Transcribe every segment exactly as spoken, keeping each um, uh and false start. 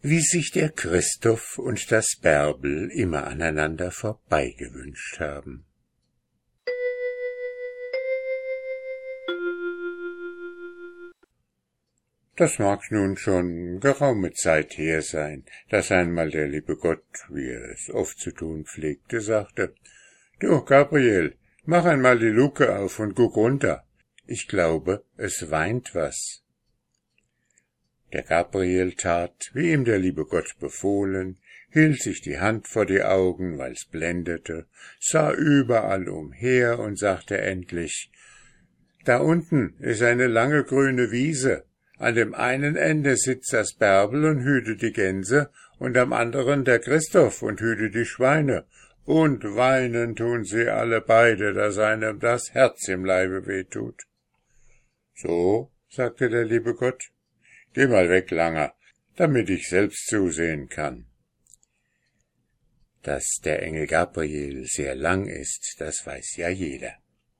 wie sich der Christoph und das Bärbel immer aneinander vorbeigewünscht haben. Das mag nun schon geraume Zeit her sein, dass einmal der liebe Gott, wie er es oft zu tun pflegte, sagte: »Du, Gabriel, mach einmal die Luke auf und guck runter. Ich glaube, es weint was.« Der Gabriel tat, wie ihm der liebe Gott befohlen, hielt sich die Hand vor die Augen, weil's blendete, sah überall umher und sagte endlich: »Da unten ist eine lange grüne Wiese. An dem einen Ende sitzt das Bärbel und hütet die Gänse, und am anderen der Christoph und hütet die Schweine. Und weinen tun sie alle beide, dass einem das Herz im Leibe wehtut.« »So«, sagte der liebe Gott, »geh mal weg, Langer, damit ich selbst zusehen kann.« Dass der Engel Gabriel sehr lang ist, das weiß ja jeder.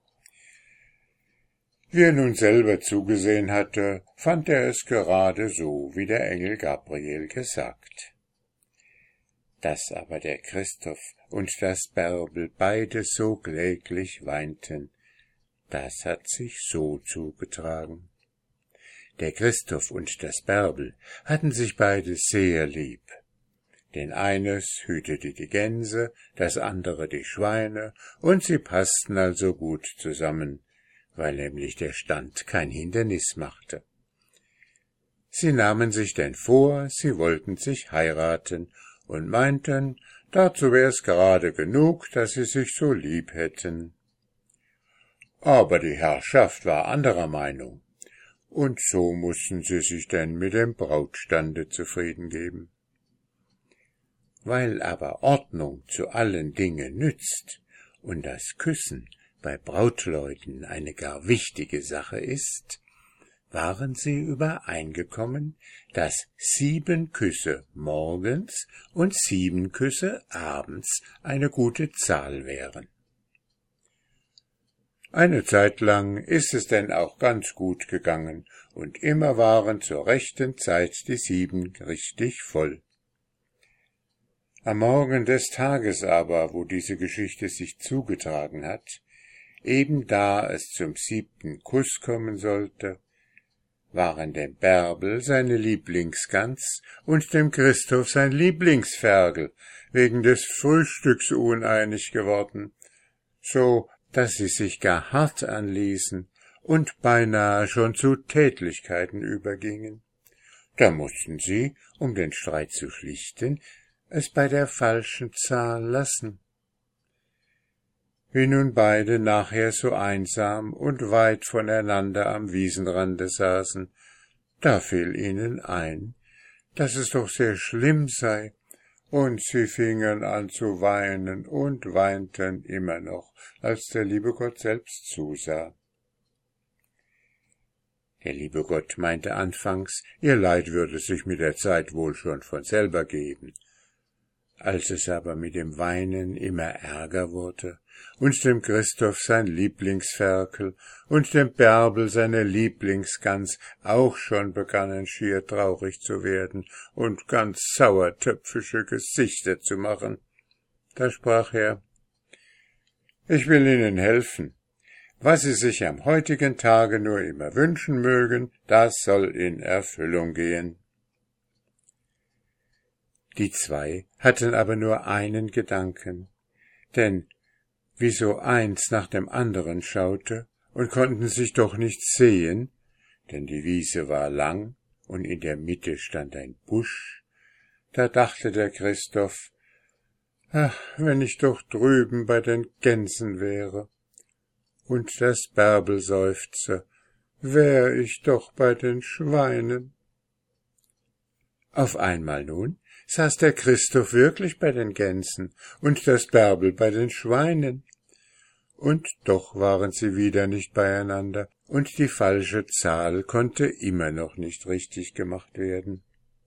Wie er nun selber zugesehen hatte, fand er es gerade so, wie der Engel Gabriel gesagt. Dass aber der Christoph und das Bärbel beide so kläglich weinten, das hat sich so zugetragen. Der Christoph und das Bärbel hatten sich beide sehr lieb. Denn eines hütete die Gänse, das andere die Schweine, und sie passten also gut zusammen, weil nämlich der Stand kein Hindernis machte. Sie nahmen sich denn vor, sie wollten sich heiraten und meinten, dazu wär's gerade genug, dass sie sich so lieb hätten. Aber die Herrschaft war anderer Meinung, und so mußten sie sich denn mit dem Brautstande zufrieden geben. Weil aber Ordnung zu allen Dingen nützt und das Küssen bei Brautleuten eine gar wichtige Sache ist, waren sie übereingekommen, dass sieben Küsse morgens und sieben Küsse abends eine gute Zahl wären. Eine Zeit lang ist es denn auch ganz gut gegangen, und immer waren zur rechten Zeit die sieben richtig voll. Am Morgen des Tages aber, wo diese Geschichte sich zugetragen hat, eben da es zum siebten Kuss kommen sollte, waren dem Bärbel seine Lieblingsgans und dem Christoph sein Lieblingsferkel wegen des Frühstücks uneinig geworden, so dass sie sich gar hart anließen und beinahe schon zu Tätlichkeiten übergingen. Da mussten sie, um den Streit zu schlichten, es bei der falschen Zahl lassen. Wie nun beide nachher so einsam und weit voneinander am Wiesenrande saßen, da fiel ihnen ein, dass es doch sehr schlimm sei, und sie fingen an zu weinen und weinten immer noch, als der liebe Gott selbst zusah. Der liebe Gott meinte anfangs, ihr Leid würde sich mit der Zeit wohl schon von selber geben. Als es aber mit dem Weinen immer ärger wurde und dem Christoph sein Lieblingsferkel und dem Bärbel seine Lieblingsgans auch schon begannen schier traurig zu werden und ganz sauertöpfische Gesichter zu machen, da sprach er: »Ich will Ihnen helfen. Was Sie sich am heutigen Tage nur immer wünschen mögen, das soll in Erfüllung gehen.« Die zwei hatten aber nur einen Gedanken, denn wie so eins nach dem anderen schaute und konnten sich doch nicht sehen, denn die Wiese war lang und in der Mitte stand ein Busch, da dachte der Christoph: »Ach, wenn ich doch drüben bei den Gänsen wäre!« Und das Bärbel seufzte: »Wär ich doch bei den Schweinen!« Auf einmal nun saß der Christoph wirklich bei den Gänsen und das Bärbel bei den Schweinen. Und doch waren sie wieder nicht beieinander, und die falsche Zahl konnte immer noch nicht richtig gemacht werden.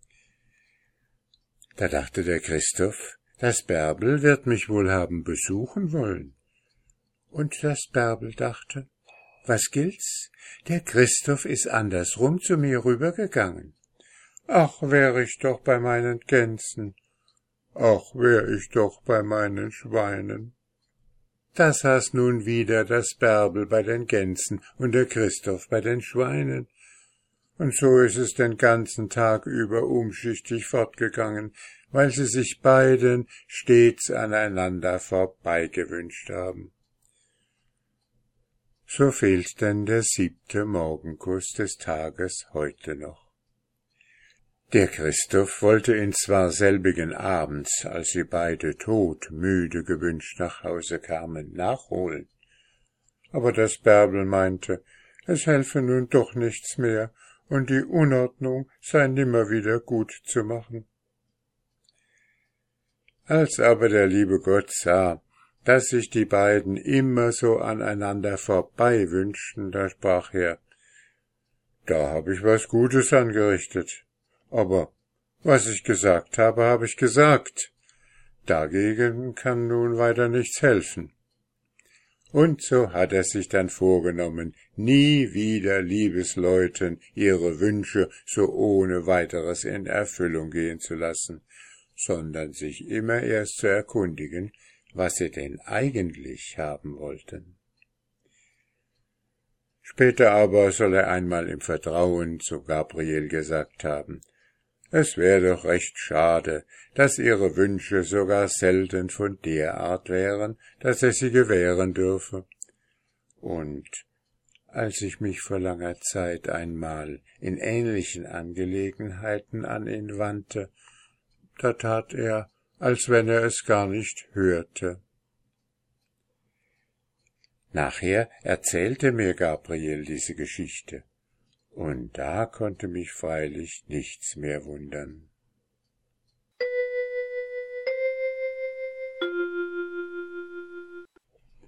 Da dachte der Christoph, das Bärbel wird mich wohl haben besuchen wollen. Und das Bärbel dachte, was gilt's? Der Christoph ist andersrum zu mir rübergegangen. »Ach, wär ich doch bei meinen Gänsen, ach, wär ich doch bei meinen Schweinen.« Da saß nun wieder das Bärbel bei den Gänsen und der Christoph bei den Schweinen. Und so ist es den ganzen Tag über umschichtig fortgegangen, weil sie sich beiden stets aneinander vorbeigewünscht haben. So fehlt denn der siebte Morgenkuss des Tages heute noch. Der Christoph wollte ihn zwar selbigen Abends, als sie beide todmüde gewünscht nach Hause kamen, nachholen, aber das Bärbel meinte, es helfe nun doch nichts mehr, und die Unordnung sei nimmer wieder gut zu machen. Als aber der liebe Gott sah, dass sich die beiden immer so aneinander vorbei wünschten, da sprach er, »Da hab ich was Gutes angerichtet, aber was ich gesagt habe, habe ich gesagt. Dagegen kann nun weiter nichts helfen.« Und so hat er sich dann vorgenommen, nie wieder Liebesleuten ihre Wünsche so ohne weiteres in Erfüllung gehen zu lassen, sondern sich immer erst zu erkundigen, was sie denn eigentlich haben wollten. Später aber soll er einmal im Vertrauen zu Gabriel gesagt haben, es wäre doch recht schade, dass ihre Wünsche sogar selten von der Art wären, dass er sie gewähren dürfe. Und als ich mich vor langer Zeit einmal in ähnlichen Angelegenheiten an ihn wandte, da tat er, als wenn er es gar nicht hörte. Nachher erzählte mir Gabriel diese Geschichte, und da konnte mich freilich nichts mehr wundern.